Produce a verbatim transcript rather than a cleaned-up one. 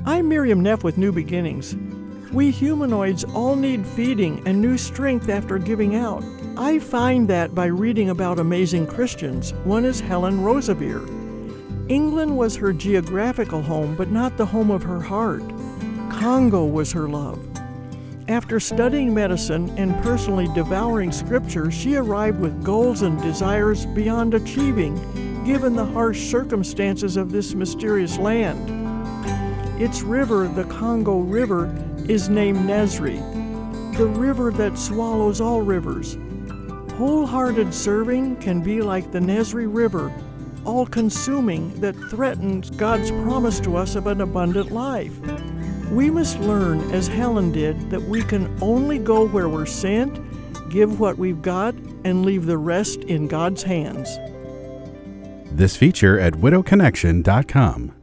I'm Miriam Neff with New Beginnings. We humanoids all need feeding and new strength after giving out. I find that by reading about amazing Christians. One is Helen Roseveare. England was her geographical home, but not the home of her heart. Congo was her love. After studying medicine and personally devouring scripture, she arrived with goals and desires beyond achieving, given the harsh circumstances of this mysterious land. Its river, the Congo River, is named Nesri, the river that swallows all rivers. Wholehearted serving can be like the Nesri River, all-consuming, that threatens God's promise to us of an abundant life. We must learn, as Helen did, that we can only go where we're sent, give what we've got, and leave the rest in God's hands. This feature at widow connection dot com.